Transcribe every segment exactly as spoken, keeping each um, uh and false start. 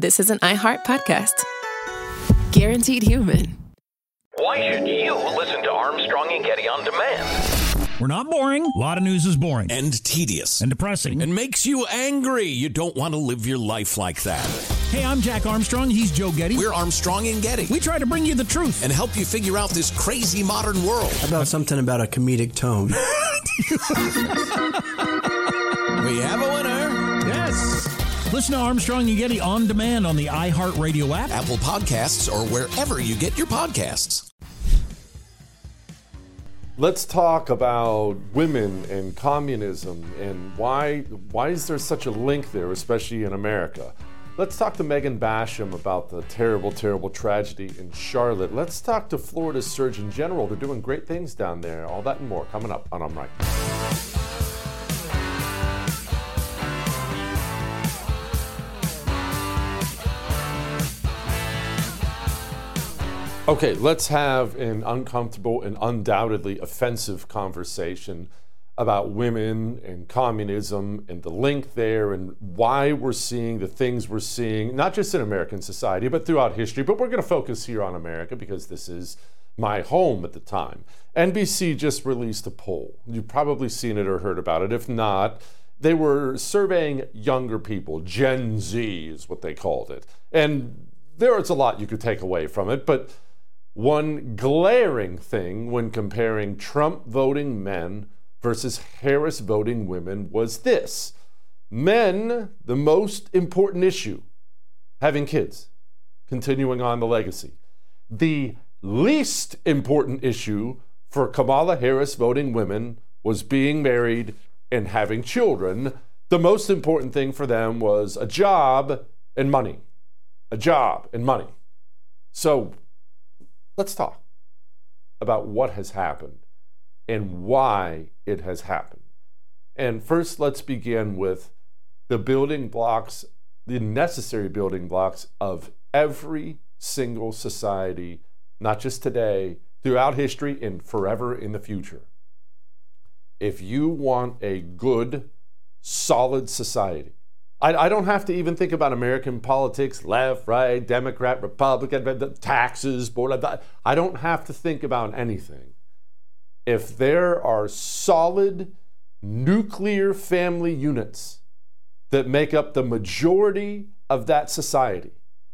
this is an iHeart podcast. Guaranteed human. Why should you listen to Armstrong and Getty on demand? We're not boring. A lot of news is boring. And tedious. And depressing. And makes you angry. You don't want to live your life like that. Hey, I'm Jack Armstrong. He's Joe Getty. We're Armstrong and Getty. We try to bring you the truth. And help you figure out this crazy modern world. How about something about a comedic tone? We have a winner. Yes. Listen to Armstrong and Getty on demand on the iHeartRadio app, Apple Podcasts, or wherever you get your podcasts. Let's talk about women and communism and why why is there such a link there, especially in America. Let's talk to Megan Basham about the terrible, terrible tragedy in Charlotte. Let's talk to Florida's Surgeon General. They're doing great things down there. All that and more coming up on I'm Right. Okay, let's have an uncomfortable and undoubtedly offensive conversation about women and communism and the link there and why we're seeing the things we're seeing, not just in American society, but throughout history. But we're going to focus here on America because this is my home at the time. N B C just released a poll. You've probably seen it or heard about it. If not, they were surveying younger people. Gen Z is what they called it. And there is a lot you could take away from it, but one glaring thing when comparing Trump voting men versus Harris voting women was this. Men, the most important issue, having kids, continuing on the legacy. The least important issue for Kamala Harris voting women was being married and having children. The most important thing for them was a job and money. A job and money. So, let's talk about what has happened and why it has happened. And first, let's begin with the building blocks, the necessary building blocks of every single society, not just today, throughout history, and forever in the future. If you want a good, solid society, I, I don't have to even think about American politics, left, right, Democrat, Republican, taxes, board. I don't have to think about anything. If there are solid nuclear family units that make up the majority of that society,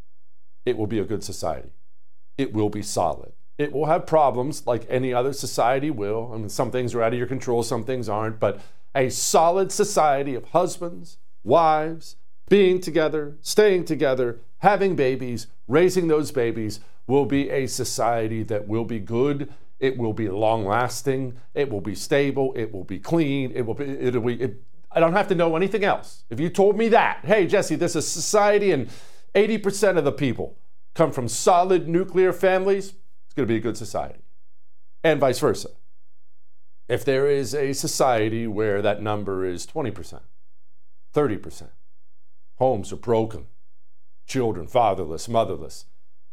it will be a good society. It will be solid. It will have problems like any other society will. I mean, some things are out of your control, some things aren't, but a solid society of husbands, wives, being together, staying together, having babies, raising those babies will be a society that will be good. It will be long-lasting. It will be stable. It will be clean. It will be. It'll be. It, I don't have to know anything else. If you told me that, hey Jesse, this is a society and eighty percent of the people come from solid nuclear families, it's going to be a good society, and vice versa. If there is a society where that number is twenty percent, thirty percent, homes are broken, children fatherless, motherless,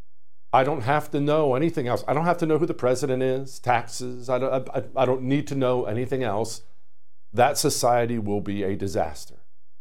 I don't have to know anything else. I don't have to know who the president is, taxes. I don't, I, I don't need to know anything else. That society will be a disaster,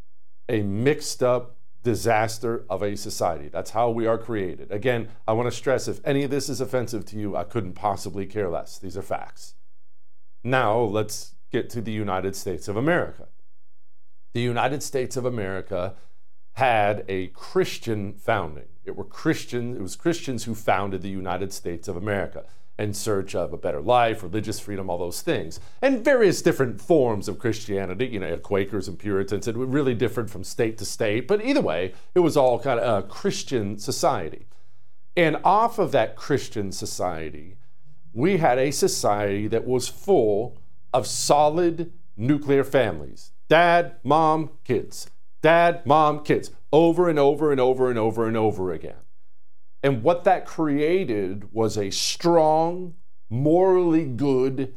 a mixed up disaster of a society. That's how we are created. Again, I want to stress, if any of this is offensive to you, I couldn't possibly care less. These are facts. Now, let's get to the United States of America. The United States of America had a Christian founding. It were Christians, it was Christians who founded the United States of America in search of a better life, religious freedom, all those things. And various different forms of Christianity, you know, Quakers and Puritans, it really differed from state to state, but either way, it was all kind of a Christian society. And off of that Christian society, we had a society that was full of solid nuclear families. Dad, mom, kids. Dad, mom, kids. Over and over and over and over and over again. And what that created was a strong, morally good,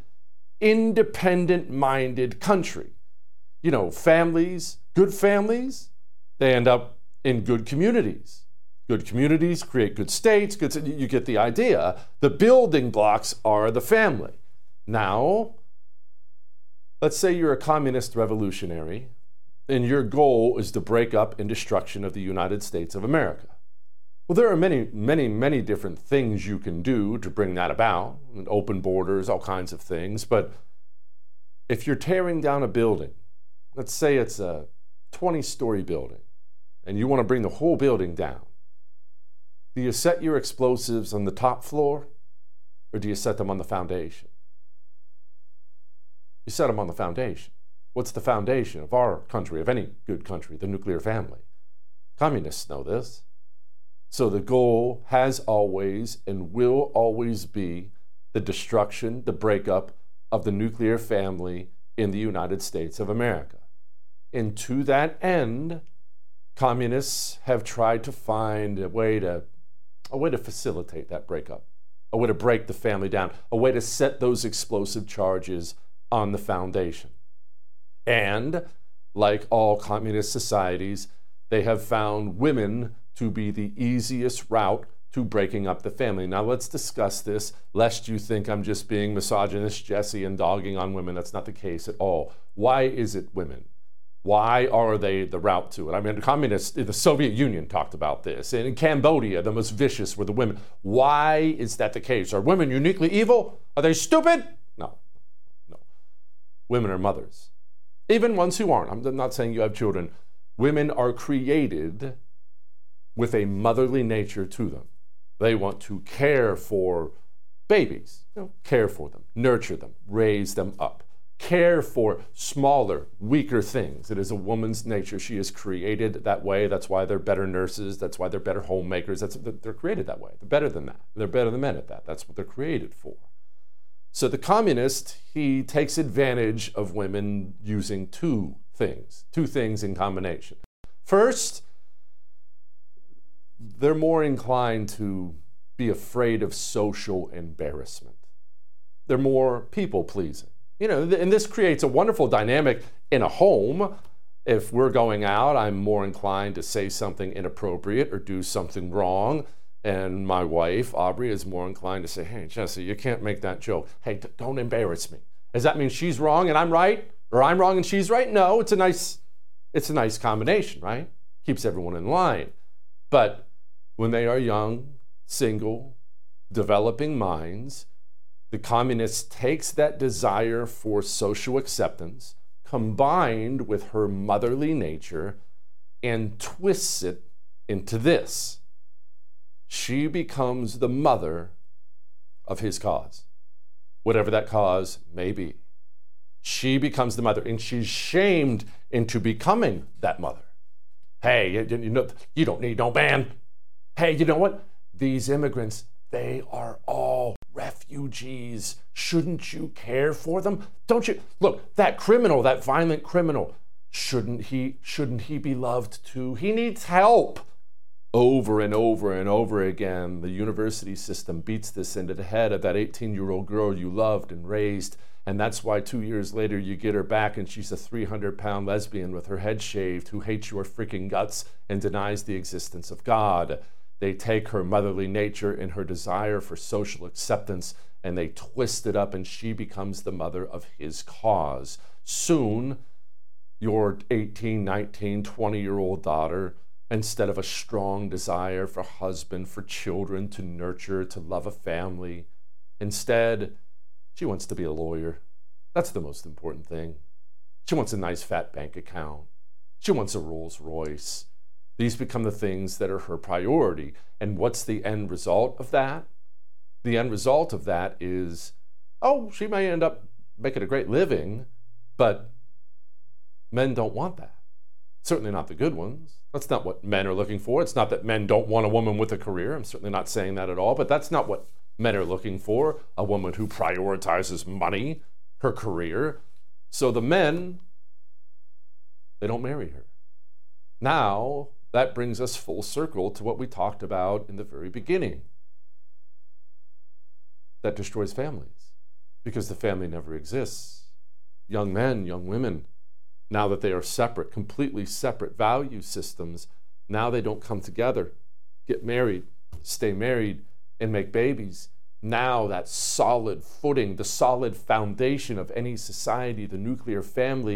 independent-minded country. You know, families, good families, they end up in good communities. Good communities create good states. Good, you get the idea. The building blocks are the family. Now, let's say you're a communist revolutionary and your goal is the breakup and destruction of the United States of America. Well, there are many, many, many different things you can do to bring that about, open borders, all kinds of things. But if you're tearing down a building, let's say it's a twenty-story building, and you want to bring the whole building down, do you set your explosives on the top floor, or do you set them on the foundation? You set them on the foundation. What's the foundation of our country, of any good country? The nuclear family. Communists know this. So the goal has always and will always be the destruction, the breakup of the nuclear family in the United States of America. And to that end, communists have tried to find a way to, a way to facilitate that breakup, a way to break the family down, a way to set those explosive charges on the foundation. And like all communist societies, they have found women to be the easiest route to breaking up the family. Now let's discuss this, lest you think I'm just being misogynist, Jesse, and dogging on women. That's not the case at all. Why is it women? Why are they the route to it? I mean, the communists, the Soviet Union talked about this. And in Cambodia, the most vicious were the women. Why is that the case? Are women uniquely evil? Are they stupid? No, no. Women are mothers. Even ones who aren't. I'm not saying you have children. Women are created with a motherly nature to them. They want to care for babies, you know, care for them, nurture them, raise them up, care for smaller, weaker things. It is a woman's nature. She is created that way. That's why they're better nurses. That's why they're better homemakers. That's, they're created that way. They're better than that. They're better than men at that. That's what they're created for. So the communist, he takes advantage of women using two things, two things in combination. First, they're more inclined to be afraid of social embarrassment. They're more people-pleasing. You know, and this creates a wonderful dynamic in a home. If we're going out, I'm more inclined to say something inappropriate or do something wrong. And my wife, Aubrey, is more inclined to say, hey, Jesse, you can't make that joke. Hey, d- don't embarrass me. Does that mean she's wrong and I'm right? Or I'm wrong and she's right? No, it's a nice, it's a nice combination, right? Keeps everyone in line. But when they are young, single, developing minds, the communist takes that desire for social acceptance, combined with her motherly nature, and twists it into this. She becomes the mother of his cause, whatever that cause may be. She becomes the mother, and she's shamed into becoming that mother. Hey, you, you know, you don't need no man. Hey, you know what? These immigrants, they are all refugees. Shouldn't you care for them? Don't you? Look, that criminal, that violent criminal, shouldn't he, shouldn't he be loved too? He needs help. Over and over and over again, the university system beats this into the head of that eighteen-year-old girl you loved and raised, and that's why two years later you get her back and she's a three hundred pound lesbian with her head shaved who hates your freaking guts and denies the existence of God. They take her motherly nature and her desire for social acceptance and they twist it up, and she becomes the mother of his cause. Soon, your eighteen, nineteen, twenty-year-old daughter, instead of a strong desire for husband, for children to nurture, to love a family, instead, she wants to be a lawyer. That's the most important thing. She wants a nice fat bank account. She wants a Rolls Royce. These become the things that are her priority. And what's the end result of that? The end result of that is, oh, she may end up making a great living, but men don't want that. Certainly not the good ones. That's not what men are looking for. It's not that men don't want a woman with a career. I'm certainly not saying that at all, but that's not what men are looking for, a woman who prioritizes money, her career. So the men, they don't marry her. Now, that brings us full circle to what we talked about in the very beginning. That destroys families because the family never exists. Young men, young women, now that they are separate, completely separate value systems, now they don't come together, get married, stay married, and make babies. Now that solid footing, the solid foundation of any society, the nuclear family,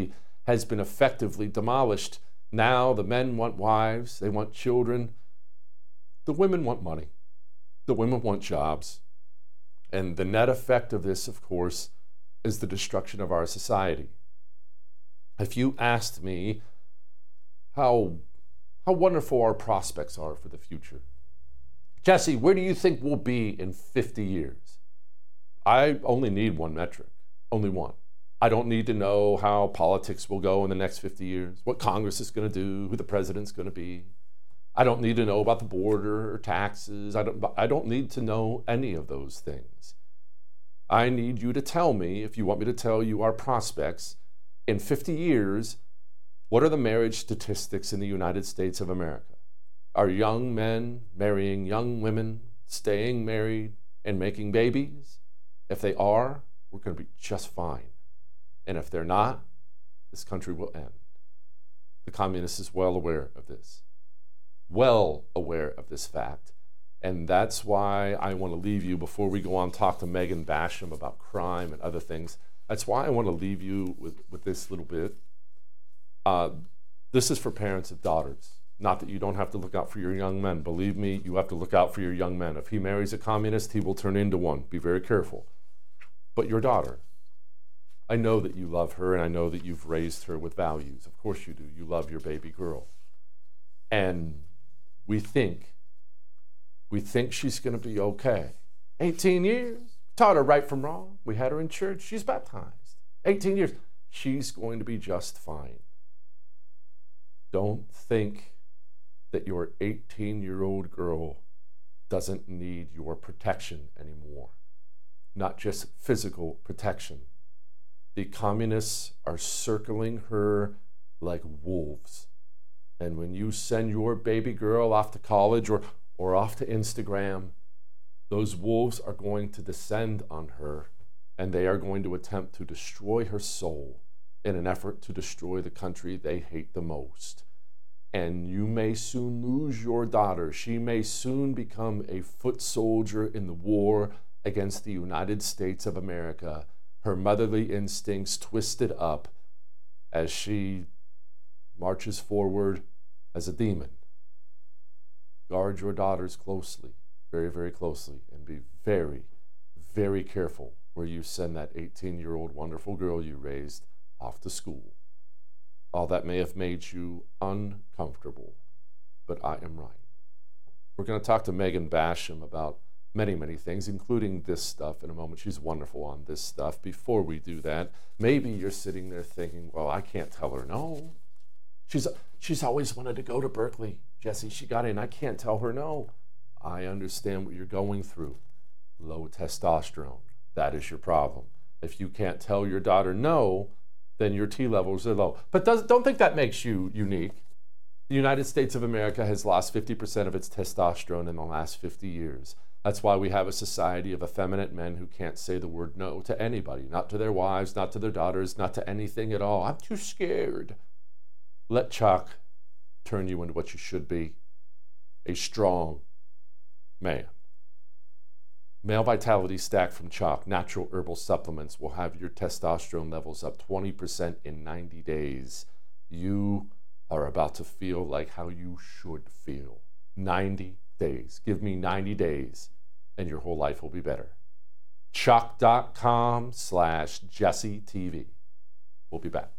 has been effectively demolished. Now the men want wives, they want children. The women want money. The women want jobs. And the net effect of this, of course, is the destruction of our society. If you asked me how, how wonderful our prospects are for the future, Jesse, where do you think we'll be in fifty years? I only need one metric, only one. I don't need to know how politics will go in the next fifty years, what Congress is going to do, who the president's going to be. I don't need to know about the border or taxes. I don't, I don't need to know any of those things. I need you to tell me, if you want me to tell you our prospects, in fifty years, what are the marriage statistics in the United States of America? Are young men marrying young women, staying married, and making babies? If they are, we're going to be just fine. And if they're not, this country will end. The communist is well aware of this, well aware of this fact. And that's why I want to leave you, before we go on talk to Megan Basham about crime and other things, that's why I want to leave you with, with this little bit. Uh, this is for parents of daughters. Not that you don't have to look out for your young men. Believe me, you have to look out for your young men. If he marries a communist, he will turn into one. Be very careful. But your daughter, I know that you love her, and I know that you've raised her with values. Of course you do. You love your baby girl. And we think, we think she's going to be okay. eighteen years. Taught her right from wrong. We had her in church. She's baptized. eighteen years. She's going to be just fine. Don't think that your eighteen-year-old girl doesn't need your protection anymore. Not just physical protection. The communists are circling her like wolves. And when you send your baby girl off to college or, or off to Instagram, those wolves are going to descend on her, and they are going to attempt to destroy her soul in an effort to destroy the country they hate the most. And you may soon lose your daughter. She may soon become a foot soldier in the war against the United States of America, her motherly instincts twisted up as she marches forward as a demon. Guard your daughters closely, very, very closely, and be very, very careful where you send that eighteen-year-old wonderful girl you raised off to school. All that may have made you uncomfortable, but I am right. We're going to talk to Megan Basham about many, many things, including this stuff in a moment. She's wonderful on this stuff. Before we do that, maybe you're sitting there thinking, well, I can't tell her no. She's, she's always wanted to go to Berkeley. Jesse, she got in. I can't tell her no. I understand what you're going through. Low testosterone. That is your problem. If you can't tell your daughter no, then your T levels are low. But does, don't think that makes you unique. The United States of America has lost fifty percent of its testosterone in the last fifty years. That's why we have a society of effeminate men who can't say the word no to anybody, not to their wives, not to their daughters, not to anything at all. I'm too scared. Let Chalk turn you into what you should be, a strong man. Male Vitality Stack from Chalk, natural herbal supplements, will have your testosterone levels up twenty percent in ninety days. You are about to feel like how you should feel. ninety days. Give me ninety days, and your whole life will be better. Chalk.com slash Jesse TV. We'll be back.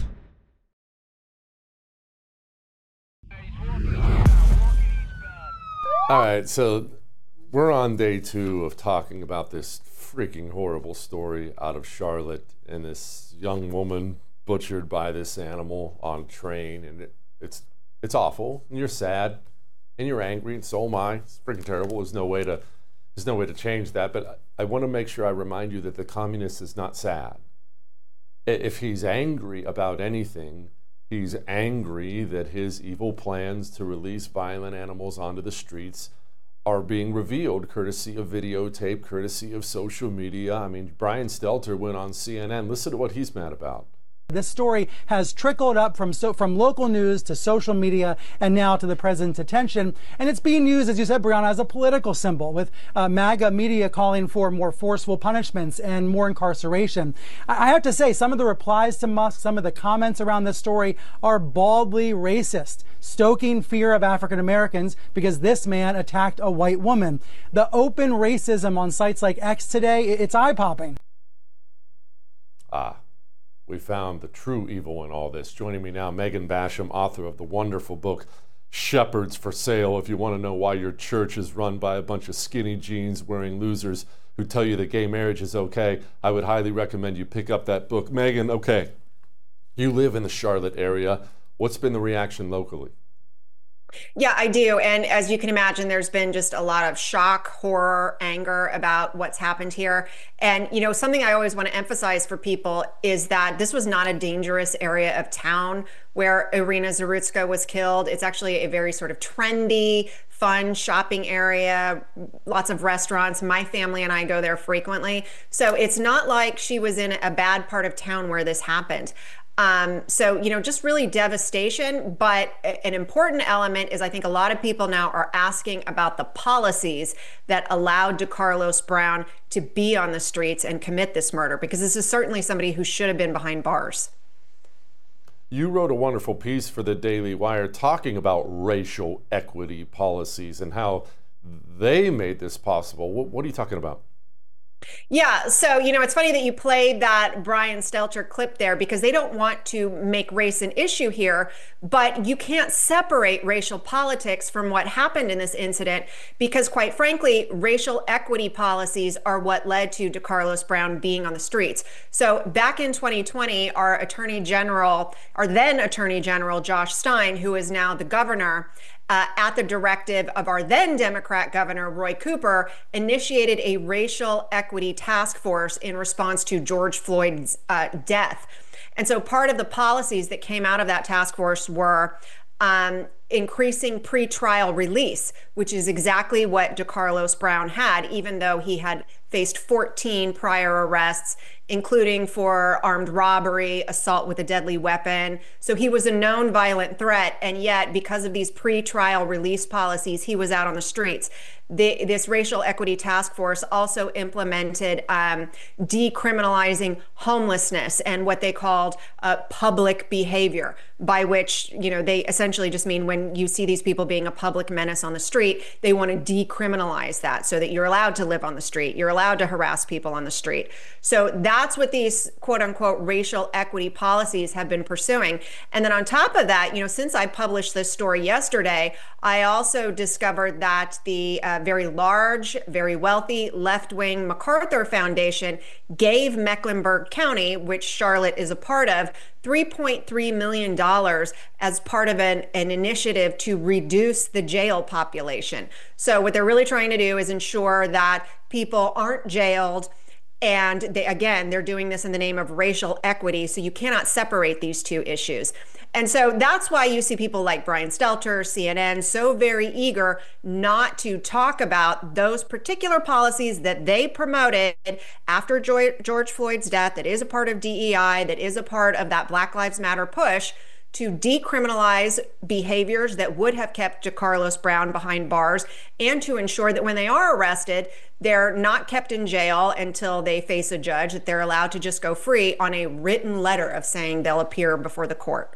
All right, so we're on day two of talking about this freaking horrible story out of Charlotte and this young woman butchered by this animal on a train, and it, it's it's awful, and you're sad, and you're angry, and so am I. It's freaking terrible. There's no way to there's no way to change that, but I, I want to make sure I remind you that the communist is not sad. If he's angry about anything, he's angry that his evil plans to release violent animals onto the streets are being revealed courtesy of videotape, courtesy of social media. I mean, Brian Stelter went on C N N. Listen to what he's mad about. This story has trickled up from so, from local news to social media and now to the president's attention. And it's being used, as you said, Brianna, as a political symbol, with uh, MAGA media calling for more forceful punishments and more incarceration. I, I have to say, some of the replies to Musk, some of the comments around this story are baldly racist, stoking fear of African Americans because this man attacked a white woman. The open racism on sites like X today, it's eye-popping. Ah. We found the true evil in all this. Joining me now, Megan Basham, author of the wonderful book, Shepherds for Sale. If you want to know why your church is run by a bunch of skinny jeans wearing losers who tell you that gay marriage is okay, I would highly recommend you pick up that book. Megan, okay, you live in the Charlotte area. What's been the reaction locally? Yeah, I do. And as you can imagine, there's been just a lot of shock, horror, anger about what's happened here. And, you know, something I always want to emphasize for people is that this was not a dangerous area of town where Irina Zarutska was killed. It's actually a very sort of trendy, fun shopping area, lots of restaurants. My family and I go there frequently. So it's not like she was in a bad part of town where this happened. Um, so, you know, just really devastation. But an important element is I think a lot of people now are asking about the policies that allowed DeCarlos Brown to be on the streets and commit this murder, because this is certainly somebody who should have been behind bars. You wrote a wonderful piece for the Daily Wire talking about racial equity policies and how they made this possible. What, what are you talking about? Yeah, so, you know, it's funny that you played that Brian Stelter clip there because they don't want to make race an issue here, but you can't separate racial politics from what happened in this incident because, quite frankly, racial equity policies are what led to DeCarlos Brown being on the streets. So back in twenty twenty, our Attorney General, our then Attorney General, Josh Stein, who is now the governor, Uh, at the directive of our then Democrat governor, Roy Cooper, initiated a racial equity task force in response to George Floyd's uh, death. And so part of the policies that came out of that task force were um, increasing pretrial release, which is exactly what DeCarlos Brown had, even though he had faced fourteen prior arrests, including for armed robbery, assault with a deadly weapon. So he was a known violent threat, and yet because of these pre-trial release policies, he was out on the streets. The, this racial equity task force also implemented um, decriminalizing homelessness and what they called uh, public behavior, by which, you know, they essentially just mean when you see these people being a public menace on the street, they want to decriminalize that so that you're allowed to live on the street. You're allowed to harass people on the street. So that's what these quote unquote racial equity policies have been pursuing. And then on top of that, you know, since I published this story yesterday, I also discovered that the uh, very large, very wealthy left-wing MacArthur Foundation gave Mecklenburg County, which Charlotte is a part of, three point three million dollars as part of an, an initiative to reduce the jail population. So what they're really trying to do is ensure that people aren't jailed. And they, again, they're doing this in the name of racial equity. So you cannot separate these two issues. And so that's why you see people like Brian Stelter, C N N, so very eager not to talk about those particular policies that they promoted after George Floyd's death, that is a part of D E I, that is a part of that Black Lives Matter push to decriminalize behaviors that would have kept DeCarlos Brown behind bars, and to ensure that when they are arrested, they're not kept in jail until they face a judge, that they're allowed to just go free on a written letter of saying they'll appear before the court.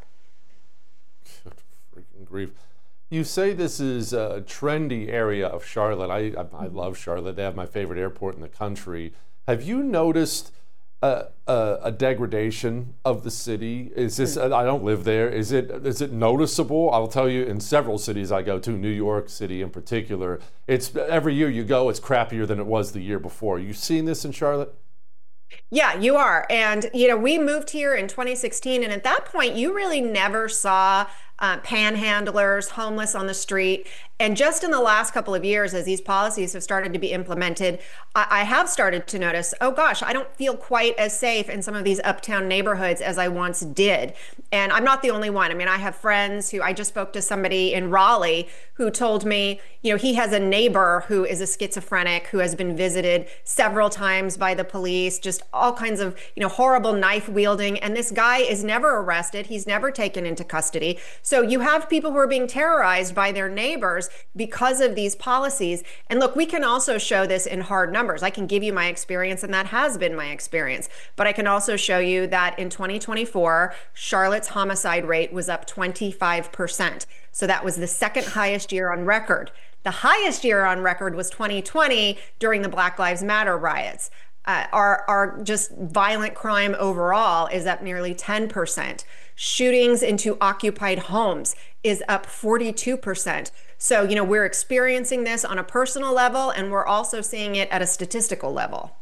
Freaking grief. You say this is a trendy area of Charlotte. I, I, I love Charlotte. They have my favorite airport in the country. Have you noticed a, a, a degradation of the city? Is this? I don't live there. Is it? Is it noticeable? I'll tell you. In several cities I go to, New York City in particular, it's every year you go, it's crappier than it was the year before. You seen this in Charlotte? Yeah, you are. And, you know, we moved here in twenty sixteen, and at that point, you really never saw uh, panhandlers, homeless on the street. And just in the last couple of years, as these policies have started to be implemented, I, I have started to notice, oh gosh, I don't feel quite as safe in some of these uptown neighborhoods as I once did. And I'm not the only one. I mean, I have friends who, I just spoke to somebody in Raleigh who told me, you know, he has a neighbor who is a schizophrenic who has been visited several times by the police, just all kinds of, you know, horrible knife wielding. And this guy is never arrested. He's never taken into custody. So you have people who are being terrorized by their neighbors because of these policies. And look, we can also show this in hard numbers. I can give you my experience, and that has been my experience. But I can also show you that in twenty twenty-four, Charlotte's homicide rate was up twenty-five percent. So that was the second highest year on record. The highest year on record was twenty twenty during the Black Lives Matter riots. Uh, our, our just violent crime overall is up nearly ten percent. Shootings into occupied homes is up forty-two percent. So, you know, we're experiencing this on a personal level, and we're also seeing it at a statistical level.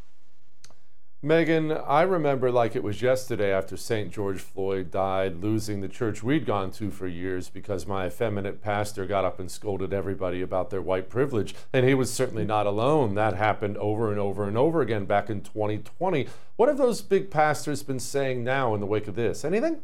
Megan, I remember like it was yesterday after Saint George Floyd died, losing the church we'd gone to for years because my effeminate pastor got up and scolded everybody about their white privilege. And he was certainly not alone. That happened over and over and over again back in twenty twenty. What have those big pastors been saying now in the wake of this? Anything?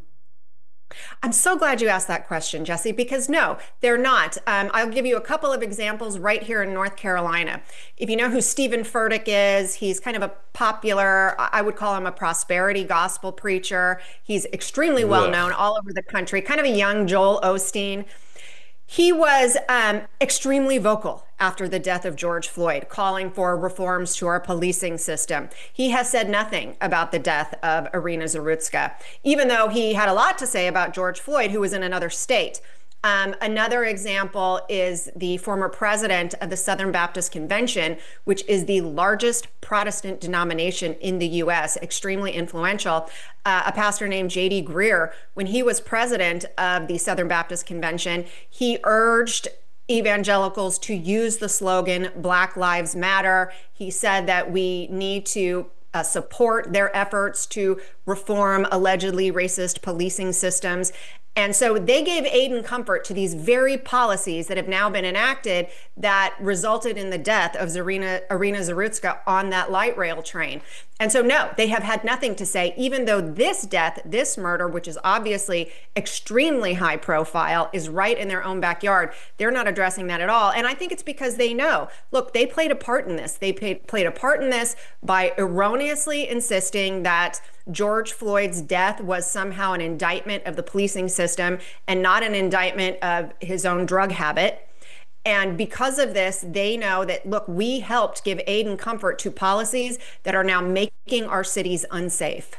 I'm so glad you asked that question, Jesse, because no, they're not. Um, I'll give you a couple of examples right here in North Carolina. If you know who Stephen Furtick is, he's kind of a popular, I would call him a prosperity gospel preacher. He's extremely well known all over the country, kind of a young Joel Osteen. He was um, extremely vocal after the death of George Floyd, calling for reforms to our policing system. He has said nothing about the death of Irina Zarutska, even though he had a lot to say about George Floyd, who was in another state. Um, another example is the former president of the Southern Baptist Convention, which is the largest Protestant denomination in the U S, extremely influential, uh, a pastor named J D Greear. When he was president of the Southern Baptist Convention, he urged evangelicals to use the slogan Black Lives Matter. He said that we need to uh, support their efforts to reform allegedly racist policing systems. And so they gave aid and comfort to these very policies that have now been enacted that resulted in the death of Zarina, Irina Zarutska on that light rail train. And so, no, they have had nothing to say, even though this death, this murder, which is obviously extremely high profile, is right in their own backyard. They're not addressing that at all. And I think it's because they know, look, they played a part in this. They paid, played a part in this by erroneously insisting that George Floyd's death was somehow an indictment of the policing system and not an indictment of his own drug habit. And because of this, they know that, look, we helped give aid and comfort to policies that are now making our cities unsafe.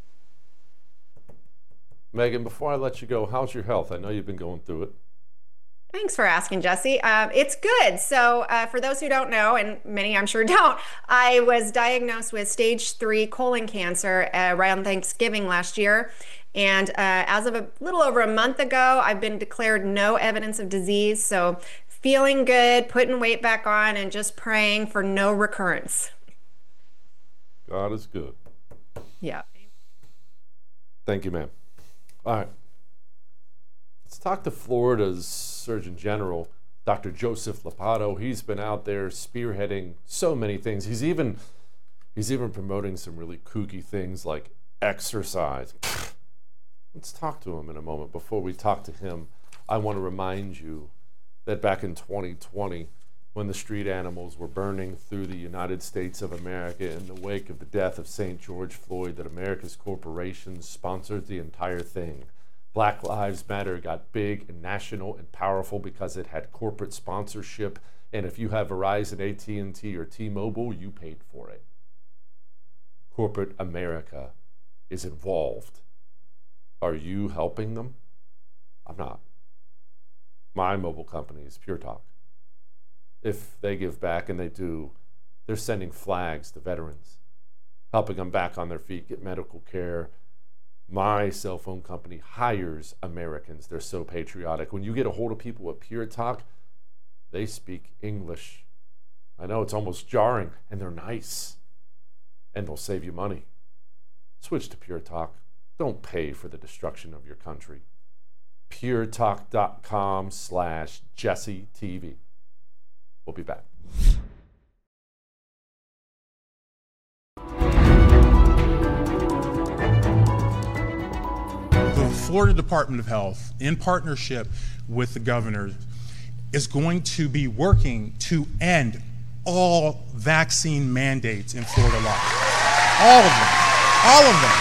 Megan, before I let you go, how's your health? I know you've been going through it. Thanks for asking, Jesse. Uh, it's good. So uh, for those who don't know, and many I'm sure don't, I was diagnosed with stage three colon cancer around Thanksgiving last year. And uh, as of a little over a month ago, I've been declared no evidence of disease. So feeling good, putting weight back on, and just praying for no recurrence. God is good. Yeah. Thank you, ma'am. All right. Let's talk to Florida's Surgeon General, Doctor Joseph Ladapo. He's been out there spearheading so many things. He's even he's even promoting some really kooky things like exercise. Let's talk to him in a moment. Before we talk to him, I want to remind you that back in twenty twenty, when the street animals were burning through the United States of America in the wake of the death of Saint George Floyd, that America's corporations sponsored the entire thing. Black Lives Matter got big and national and powerful because it had corporate sponsorship. And if you have Verizon, A T and T, or T-Mobile, you paid for it. Corporate America is involved. Are you helping them? I'm not. My mobile company is Pure Talk. If they give back, and they do, they're sending flags to veterans, helping them back on their feet, get medical care. My cell phone company hires Americans. They're so patriotic. When you get a hold of people at Pure Talk, they speak English. I know it's almost jarring, and they're nice, and they'll save you money. Switch to Pure Talk. Don't pay for the destruction of your country. puretalk.com slash Jesse TV. We'll be back. The Florida Department of Health, in partnership with the governor, is going to be working to end all vaccine mandates in Florida law. All of them. All of them.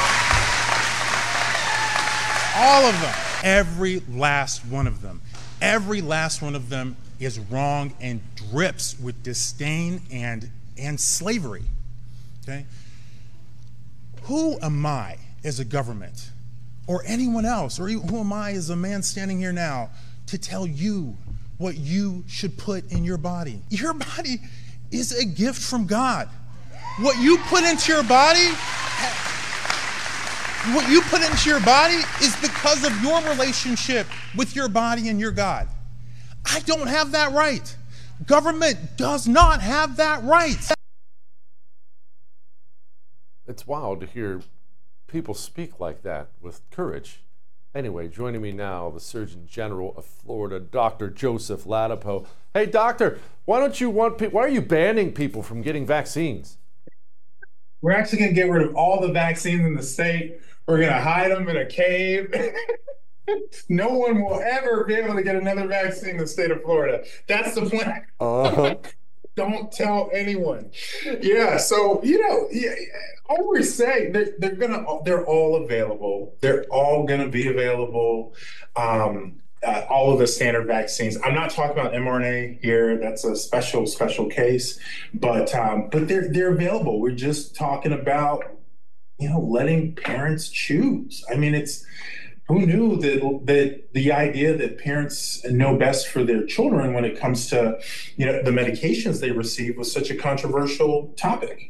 All of them. Every last one of them. Every last one of them is wrong and drips with disdain and, and slavery. Okay? Who am I as a government, or anyone else, or who am I as a man standing here now to tell you what you should put in your body? Your body is a gift from God. What you put into your body, what you put into your body is because of your relationship with your body and your God. I don't have that right. Government does not have that right. It's wild to hear people speak like that with courage. Anyway, joining me now, the Surgeon General of Florida, Doctor Joseph Ladapo. Hey, doctor, why don't you want people, why are you banning people from getting vaccines? We're actually going to get rid of all the vaccines in the state. We're going to hide them in a cave. No one will ever be able to get another vaccine in the state of Florida. That's the plan. Uh-huh. Don't tell anyone. Yeah, so, you know, yeah, I always say they're, they're gonna, they're all available. They're all gonna be available. Um, uh, all of the standard vaccines. I'm not talking about M R N A here. That's a special, special case. But um, but they're they're available. We're just talking about, you know, letting parents choose. I mean, it's who knew that that the idea that parents know best for their children when it comes to, you know, the medications they receive was such a controversial topic.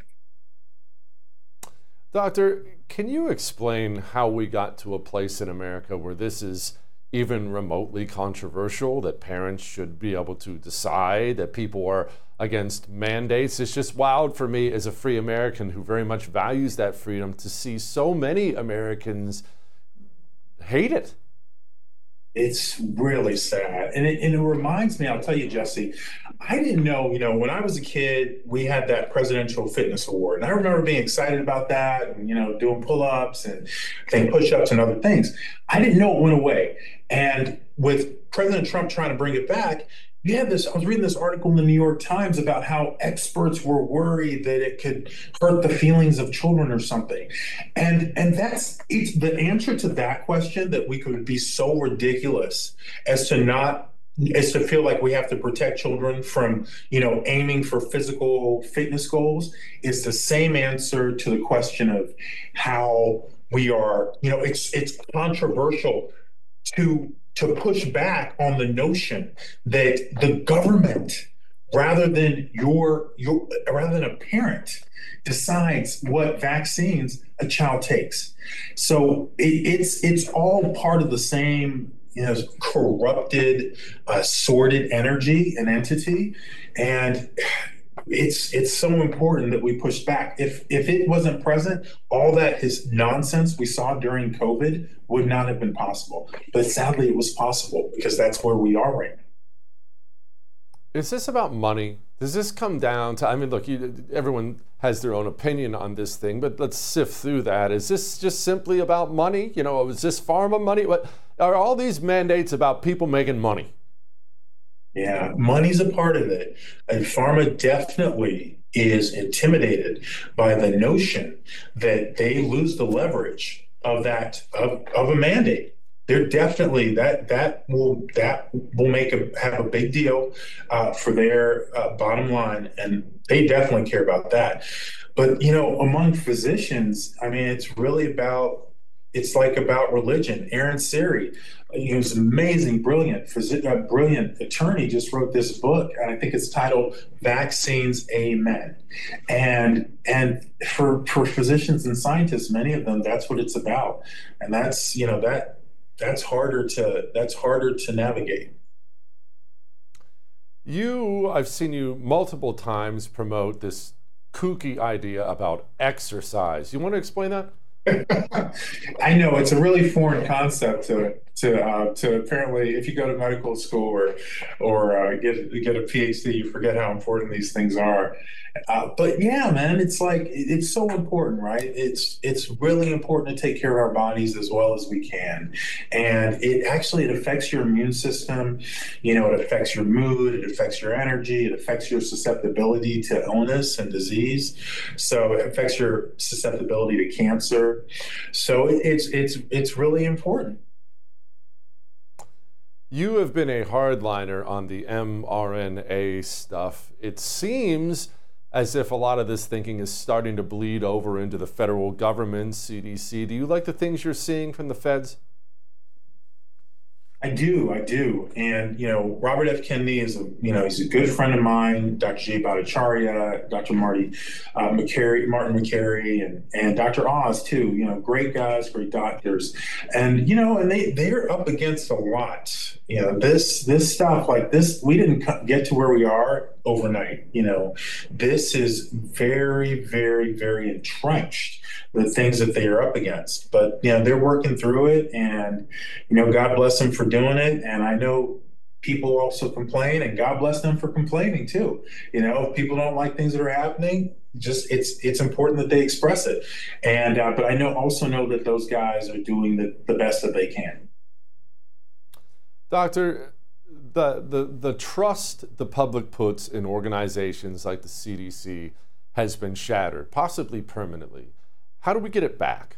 Doctor, can you explain how we got to a place in America where this is even remotely controversial, that parents should be able to decide, that people are against mandates? It's just wild for me as a free American who very much values that freedom to see so many Americans hate it. It's really sad. And it, and it reminds me, I'll tell you, Jesse, I didn't know, you know, when I was a kid, we had that Presidential Fitness Award. And I remember being excited about that and, you know, doing pull-ups and, and push-ups and other things. I didn't know it went away. And with President Trump trying to bring it back, you had this, I was reading this article in the New York Times about how experts were worried that it could hurt the feelings of children or something. And and that's it's the answer to that question, that we could be so ridiculous as to not is to feel like we have to protect children from, you know, aiming for physical fitness goals, is the same answer to the question of how we are, you know, it's it's controversial to to push back on the notion that the government, rather than your your rather than a parent, decides what vaccines a child takes. So it, it's it's all part of the same, you know, corrupted, uh, sordid energy and entity, and it's it's so important that we push back. If if it wasn't present, all that is nonsense we saw during COVID would not have been possible. But sadly, it was possible because that's where we are right now. Is this about money? Does this come down to, I mean, look, you, everyone has their own opinion on this thing, but let's sift through that. Is this just simply about money? You know, is this pharma money? What are all these mandates about? People making money? Yeah, money's a part of it. And pharma definitely is intimidated by the notion that they lose the leverage of that, of, of a mandate. They're definitely, that that will that will make a have a big deal uh, for their uh, bottom line, and they definitely care about that. But, you know, among physicians, I mean, it's really about, it's like about religion. Aaron Siri, he was an amazing, brilliant, uh, brilliant attorney, just wrote this book, and I think it's titled "Vaccines, Amen." And and for for physicians and scientists, many of them, that's what it's about, and that's, you know, that that's harder to that's harder to navigate. You, I've seen you multiple times promote this kooky idea about exercise. You want to explain that? I know it's a really foreign concept to to uh, to apparently, if you go to medical school or or uh, get get a P H D, you forget how important these things are. Uh, but yeah, man, it's like it's so important, right? It's it's really important to take care of our bodies as well as we can, and it actually it affects your immune system. You know, it affects your mood, it affects your energy, it affects your susceptibility to illness and disease. So it affects your susceptibility to cancer. So it, it's it's it's really important. You have been a hardliner on the mRNA stuff. It seems as if a lot of this thinking is starting to bleed over into the federal government, C D C. Do you like the things you're seeing from the feds? I do, I do. And, you know, Robert F. Kennedy is a, you know, he's a good friend of mine, Doctor Jay Bhattacharya, Doctor Marty uh, McCary, Martin McCary, and, and Doctor Oz, too. You know, great guys, great doctors. And, you know, and they, they're up against a lot. You know, this, this stuff like this, we didn't get to where we are overnight. You know, this is very, very, very entrenched, the things that they are up against. But, you know, they're working through it, and, you know, God bless them for doing it. And I know people also complain, and God bless them for complaining too. You know, if people don't like things that are happening, just it's it's important that they express it. And uh, but I know also know that those guys are doing the, the best that they can. Doctor, the, the the trust the public puts in organizations like the C D C has been shattered, possibly permanently. How do we get it back?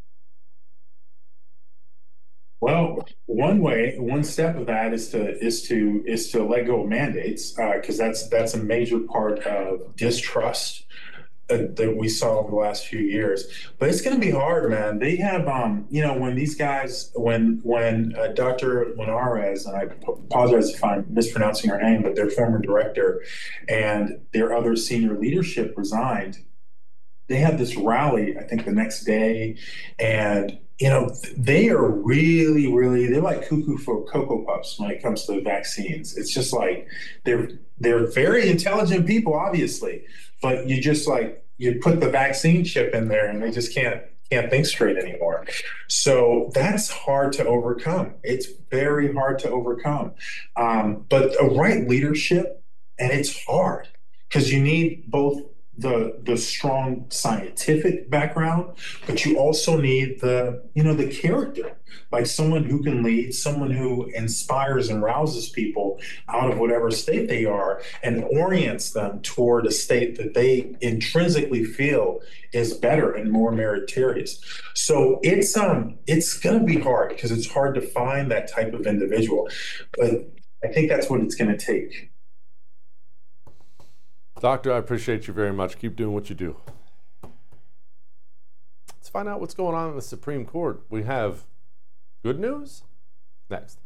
Well, one way, one step of that is to is to is to let go of mandates, because uh, that's that's a major part of distrust uh, that we saw over the last few years. But it's going to be hard, man. They have, um, you know, when these guys, when when uh, Doctor Linares, and I apologize if I'm mispronouncing her name, but their former director and their other senior leadership resigned. They had this rally, I think, the next day, and you know, they are really, really, they're like cuckoo for Cocoa Puffs when it comes to vaccines. It's just like, they're they're very intelligent people, obviously, but you just like, you put the vaccine chip in there and they just can't can't think straight anymore. So that's hard to overcome. It's very hard to overcome. Um, but a right leadership, and it's hard, because you need both the the strong scientific background, but you also need the, you know, the character, like someone who can lead, someone who inspires and rouses people out of whatever state they are and orients them toward a state that they intrinsically feel is better and more meritorious. So it's um it's gonna be hard, because it's hard to find that type of individual, but I think that's what it's gonna take. Doctor, I appreciate you very much. Keep doing what you do. Let's find out what's going on in the Supreme Court. We have good news next.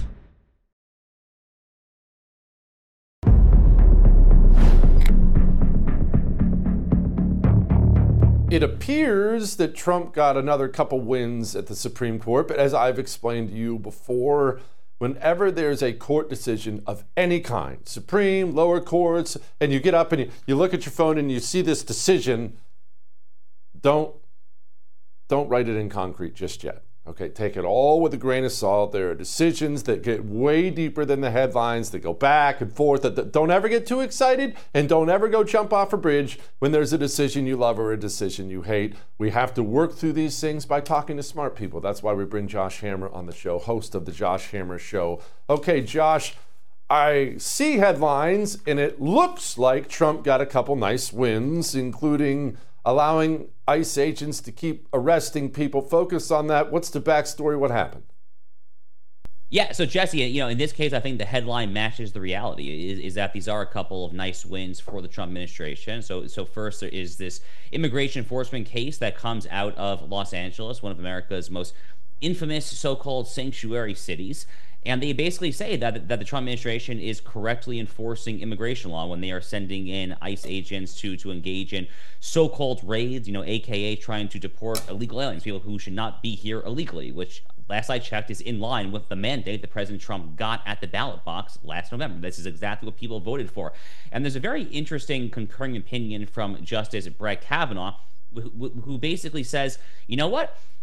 It appears that Trump got another couple wins at the Supreme Court, but as I've explained to you before, whenever there's a court decision of any kind, Supreme, lower courts, and you get up and you, you look at your phone and you see this decision, don't, don't write it in concrete just yet. Okay, take it all with a grain of salt. There are decisions that get way deeper than the headlines, that go back and forth. That don't ever get too excited, and don't ever go jump off a bridge when there's a decision you love or a decision you hate. We have to work through these things by talking to smart people. That's why we bring Josh Hammer on the show, host of the Josh Hammer Show. Okay, Josh, I see headlines, and it looks like Trump got a couple nice wins, including allowing ICE agents to keep arresting people. Focus on that. What's the backstory? What happened? Yeah, so Jesse, you know, in this case, I think the headline matches the reality, is, is that these are a couple of nice wins for the Trump administration. So, so first, there is this immigration enforcement case that comes out of Los Angeles, one of America's most infamous so-called sanctuary cities. And they basically say that, that the Trump administration is correctly enforcing immigration law when they are sending in ICE agents to, to engage in so-called raids, you know, A K A trying to deport illegal aliens, people who should not be here illegally, which last I checked is in line with the mandate that President Trump got at the ballot box last November. This is exactly what people voted for. And there's a very interesting concurring opinion from Justice Brett Kavanaugh, who, who basically says, you know what?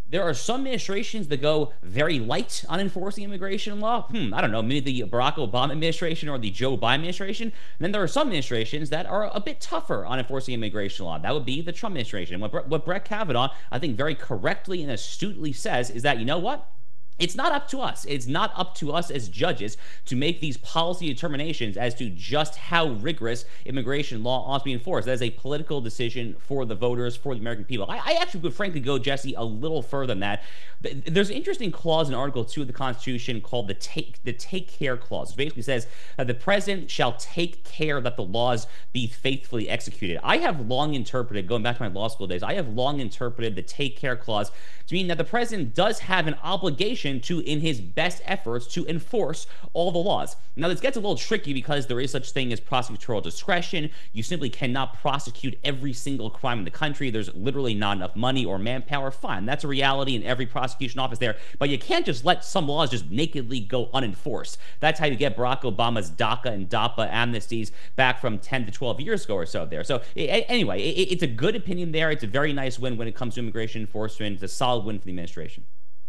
There are some administrations that go very light on enforcing immigration law. Hmm, I don't know, maybe the Barack Obama administration or the Joe Biden administration. And then there are some administrations that are a bit tougher on enforcing immigration law. That would be the Trump administration. What, what Brett Kavanaugh, I think, very correctly and astutely says is that, you know what? It's not up to us. It's not up to us as judges to make these policy determinations as to just how rigorous immigration law ought to be enforced. That is a political decision for the voters, for the American people. I, I actually would frankly go, Jesse, a little further than that. There's an interesting clause in Article two of the Constitution called the take the take care clause. It basically says that the president shall take care that the laws be faithfully executed. I have long interpreted, going back to my law school days, I have long interpreted the take care clause to mean that the president does have an obligation to, in his best efforts, to enforce all the laws. Now, this gets a little tricky because there is such thing as prosecutorial discretion. You simply cannot prosecute every single crime in the country. There's literally not enough money or manpower. Fine, that's a reality in every prosecution office there. But you can't just let some laws just nakedly go unenforced. That's how you get Barack Obama's DACA and DAPA amnesties back from ten to twelve years ago or so there. So anyway, it's a good opinion there. It's a very nice win when it comes to immigration enforcement. It's a solid win for the administration.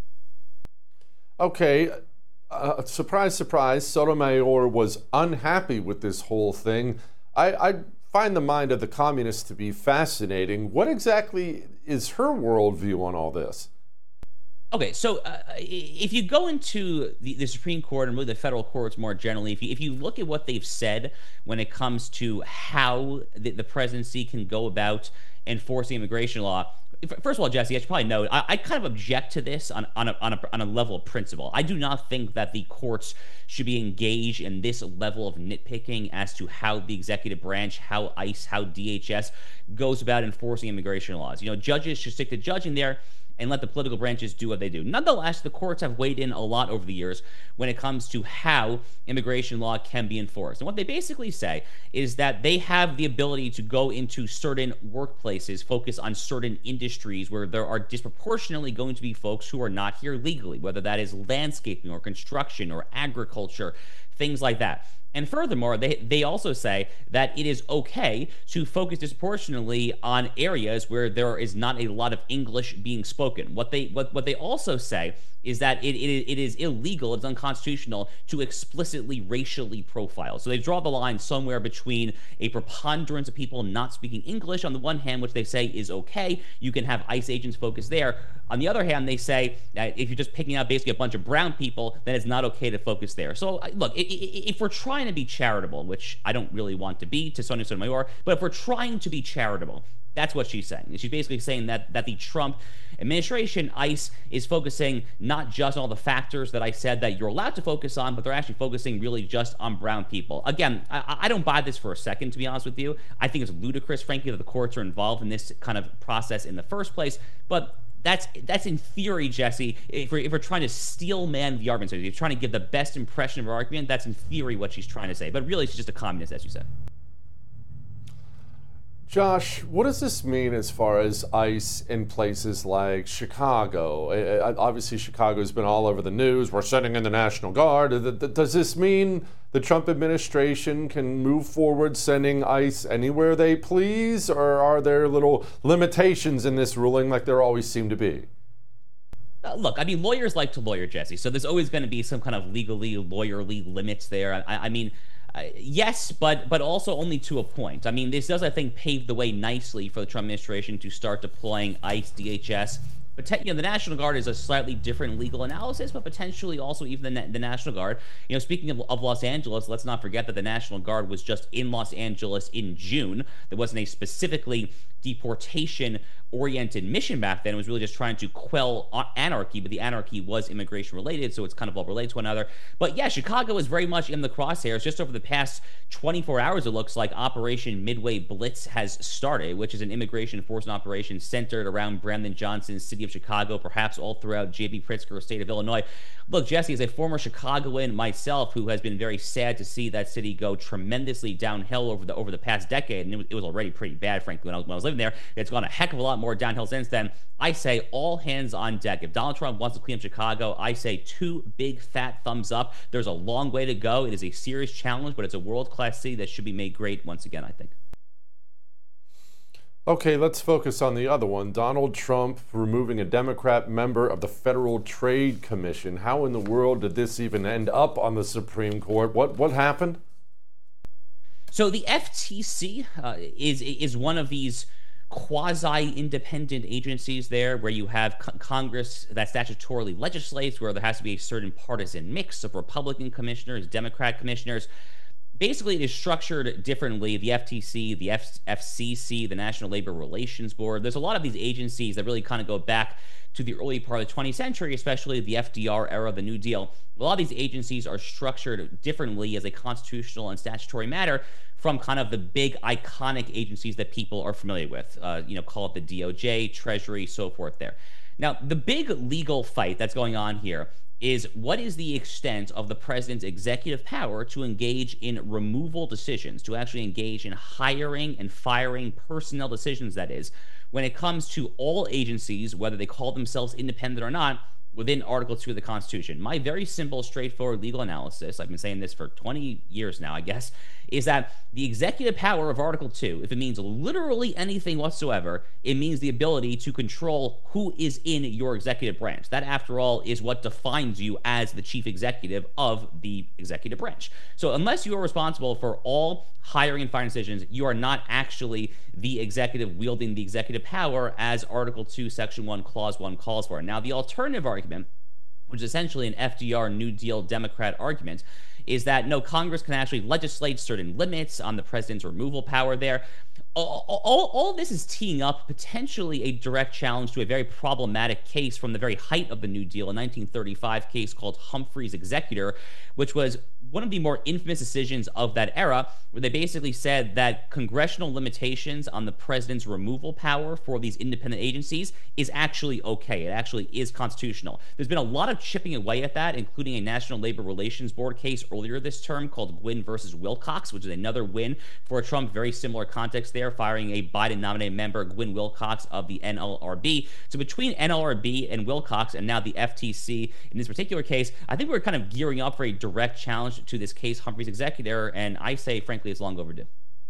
Okay, uh, surprise, surprise, Sotomayor was unhappy with this whole thing. I, I find the mind of the communists to be fascinating. What exactly is her worldview on all this? Okay, so uh, if you go into the, the Supreme Court and really the federal courts more generally, if you, if you look at what they've said when it comes to how the, the presidency can go about enforcing immigration law, first of all, Jesse, I should probably note, I, I kind of object to this on, on, a, on, a, on a level of principle. I do not think that the courts should be engaged in this level of nitpicking as to how the executive branch, how ICE, how D H S goes about enforcing immigration laws. You know, judges should stick to judging there and let the political branches do what they do. Nonetheless, the courts have weighed in a lot over the years when it comes to how immigration law can be enforced. And what they basically say is that they have the ability to go into certain workplaces, focus on certain industries where there are disproportionately going to be folks who are not here legally, whether that is landscaping or construction or agriculture, things like that. And furthermore, they, they also say that it is okay to focus disproportionately on areas where there is not a lot of English being spoken. What they what, what they also say is that it, it, it is illegal, it's unconstitutional to explicitly racially profile. So they draw the line somewhere between a preponderance of people not speaking English on the one hand, which they say is okay. You can have ICE agents focus there. On the other hand, they say that if you're just picking out basically a bunch of brown people, then it's not okay to focus there. So look, if we're trying to be charitable, which I don't really want to be to Sonia Sotomayor, but if we're trying to be charitable, that's what she's saying. She's basically saying that that the Trump administration, ICE, is focusing not just on all the factors that I said that you're allowed to focus on, but they're actually focusing really just on brown people. Again, I, I don't buy this for a second, to be honest with you. I think it's ludicrous, frankly, that the courts are involved in this kind of process in the first place. But that's that's in theory, Jesse. If we're, if we're trying to steel man the argument, so if you're trying to give the best impression of our argument, that's in theory what she's trying to say. But really, she's just a communist, as you said. Josh, what does this mean as far as ICE in places like Chicago? Obviously, Chicago's been all over the news. We're sending in the National Guard. Does this mean the Trump administration can move forward sending ICE anywhere they please, or are there little limitations in this ruling like there always seem to be? Uh, look, I mean, lawyers like to lawyer, Jesse, so there's always going to be some kind of legally, lawyerly limits there. I, I mean, Uh, yes, but but also only to a point. I mean, this does, I think, pave the way nicely for the Trump administration to start deploying ICE, D H S. But te- you know, the National Guard is a slightly different legal analysis, but potentially also even the, Na- the National Guard. You know, speaking of, of Los Angeles, let's not forget that the National Guard was just in Los Angeles in June. There wasn't a specifically deportation-oriented mission back then. It was really just trying to quell anarchy, but the anarchy was immigration-related, so it's kind of all related to one another. But yeah, Chicago is very much in the crosshairs. Just over the past twenty-four hours, it looks like Operation Midway Blitz has started, which is an immigration enforcement operation centered around Brandon Johnson's city of Chicago, perhaps all throughout J B Pritzker's state of Illinois. Look, Jesse, as a former Chicagoan myself who has been very sad to see that city go tremendously downhill over the over the past decade, and it was, it was already pretty bad, frankly, when I, was, when I was living there. It's gone a heck of a lot more downhill since then. I say all hands on deck. If Donald Trump wants to clean up Chicago, I say two big fat thumbs up. There's a long way to go. It is a serious challenge, but it's a world-class city that should be made great once again, I think. Okay, let's focus on the other one. Donald Trump removing a Democrat member of the Federal Trade Commission. How in the world did this even end up on the Supreme Court? What what happened? So the F T C uh, is is one of these quasi-independent agencies there where you have co- Congress that statutorily legislates, where there has to be a certain partisan mix of Republican commissioners, Democrat commissioners. Basically, it is structured differently. The F T C, the F- FCC, the National Labor Relations Board. There's a lot of these agencies that really kind of go back to the early part of the twentieth century, especially the F D R era, the New Deal. A lot of these agencies are structured differently as a constitutional and statutory matter from kind of the big iconic agencies that people are familiar with. Uh, you know, call it the D O J, Treasury, so forth there. Now, the big legal fight that's going on here is what is the extent of the president's executive power to engage in removal decisions, to actually engage in hiring and firing personnel decisions, that is, when it comes to all agencies, whether they call themselves independent or not, within Article two of the Constitution. My very simple, straightforward legal analysis, I've been saying this for twenty years now, I guess, is that the executive power of Article two, if it means literally anything whatsoever, it means the ability to control who is in your executive branch. That, after all, is what defines you as the chief executive of the executive branch. So unless you are responsible for all hiring and firing decisions, you are not actually the executive wielding the executive power as Article two, Section one, Clause one calls for. Now, the alternative argument, which is essentially an F D R New Deal Democrat argument, is that no, Congress can actually legislate certain limits on the president's removal power there. All, all, all this is teeing up potentially a direct challenge to a very problematic case from the very height of the New Deal, a nineteen thirty-five case called Humphrey's Executor, which was one of the more infamous decisions of that era, where they basically said that congressional limitations on the president's removal power for these independent agencies is actually okay. It actually is constitutional. There's been a lot of chipping away at that, including a National Labor Relations Board case earlier this term called Gwynne versus Wilcox, which is another win for Trump. Very similar context there, firing a Biden-nominated member, Gwynne Wilcox, of the N L R B. So between N L R B and Wilcox, and now the F T C in this particular case, I think we're kind of gearing up for a direct challenge to this case, Humphrey's Executor, and I say, frankly, it's long overdue.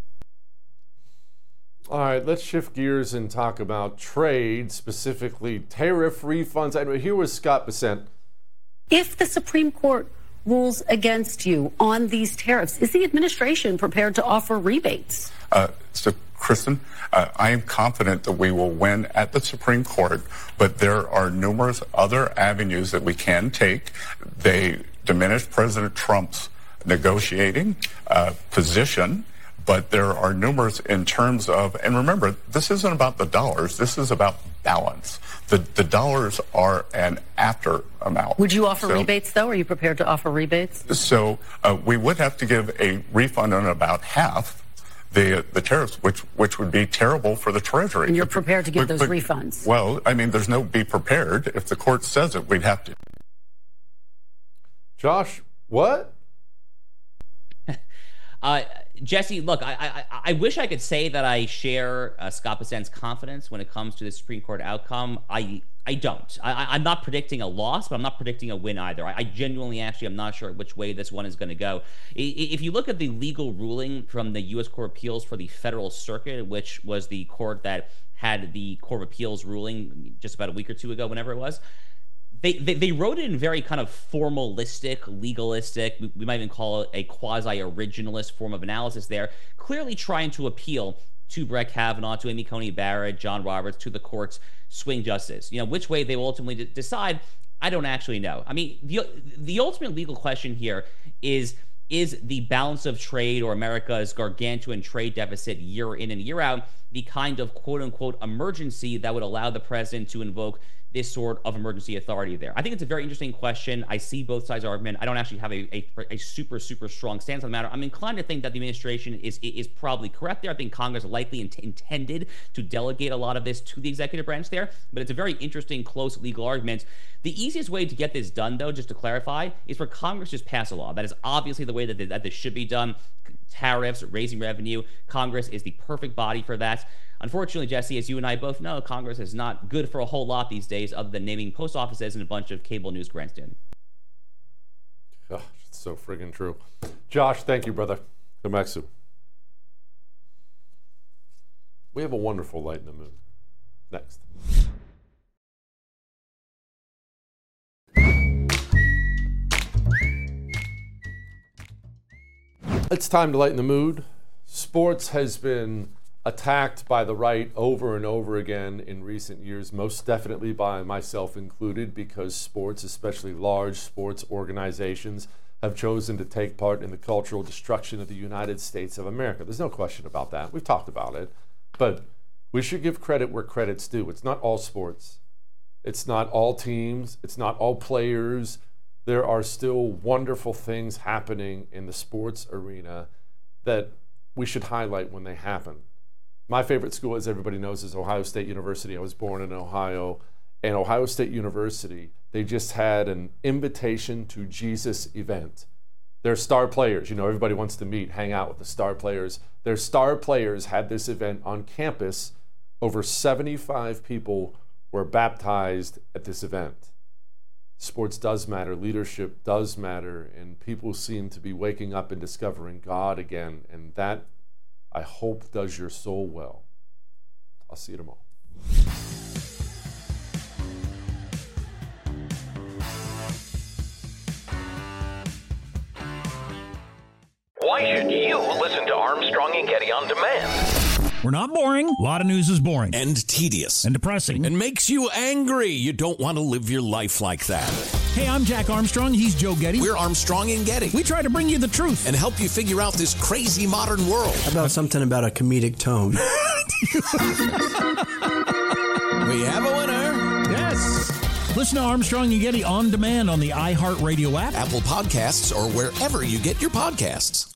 All right, let's shift gears and talk about trade, specifically tariff refunds. And here was Scott Bessent. If the Supreme Court rules against you on these tariffs, is the administration prepared to offer rebates? Uh, so, Kristen, uh, I am confident that we will win at the Supreme Court, but there are numerous other avenues that we can take. They diminish President Trump's negotiating uh, position, but there are numerous in terms of, and remember, this isn't about the dollars, this is about balance. The the dollars are an after amount. Would you offer so, rebates, though? Are you prepared to offer rebates? So uh, we would have to give a refund on about half the the tariffs, which which would be terrible for the Treasury. And you're prepared to give but, those but, refunds? Well, I mean, there's no be prepared. If the court says it, we'd have to. Josh, what? Uh, Jesse, look, I, I I wish I could say that I share uh, Scott Bessent's confidence when it comes to the Supreme Court outcome. I I don't. I, I'm not predicting a loss, but I'm not predicting a win either. I, I genuinely actually am not sure which way this one is going to go. If you look at the legal ruling from the U S Court of Appeals for the Federal Circuit, which was the court that had the Court of Appeals ruling just about a week or two ago, whenever it was, They, they they wrote it in very kind of formalistic, legalistic, we, we might even call it a quasi-originalist form of analysis there, clearly trying to appeal to Brett Kavanaugh, to Amy Coney Barrett, John Roberts, to the court's swing justice. You know, which way they will ultimately d- decide, I don't actually know. I mean, the the ultimate legal question here is, is the balance of trade, or America's gargantuan trade deficit year in and year out, the kind of quote-unquote emergency that would allow the president to invoke this sort of emergency authority there? I think it's a very interesting question. I see both sides' argument. I don't actually have a, a, a super, super strong stance on the matter. I'm inclined to think that the administration is is probably correct there. I think Congress likely int- intended to delegate a lot of this to the executive branch there, but it's a very interesting, close legal argument. The easiest way to get this done, though, just to clarify, is for Congress to just pass a law. That is obviously the way that, that this should be done. Tariffs, raising revenue, Congress is the perfect body for that. Unfortunately, Jesse, as you and I both know, Congress is not good for a whole lot these days other than naming post offices and a bunch of cable news grandstanding. Oh, it's so friggin' true. Josh, thank you, brother. Come back soon. We have a wonderful light in the moon. Next. It's time to lighten the mood. Sports has been attacked by the right over and over again in recent years, most definitely by myself included, because sports, especially large sports organizations, have chosen to take part in the cultural destruction of the United States of America. There's no question about that. We've talked about it. But we should give credit where credit's due. It's not all sports. It's not all teams. It's not all players. There are still wonderful things happening in the sports arena that we should highlight when they happen. My favorite school, as everybody knows, is Ohio State University. I was born in Ohio. And Ohio State University, they just had an Invitation to Jesus event. Their star players, you know, everybody wants to meet, hang out with the star players. Their star players had this event on campus. Over seventy-five people were baptized at this event. Sports does matter, leadership does matter, and people seem to be waking up and discovering God again, and that, I hope, does your soul well. I'll see you tomorrow. Why should you listen to Armstrong and Getty on demand? We're not boring. A lot of news is boring. And tedious. And depressing. And makes you angry. You don't want to live your life like that. Hey, I'm Jack Armstrong. He's Joe Getty. We're Armstrong and Getty. We try to bring you the truth. And help you figure out this crazy modern world. How about something about a comedic tone? We have a winner. Yes. Listen to Armstrong and Getty on demand on the iHeartRadio app, Apple Podcasts, or wherever you get your podcasts.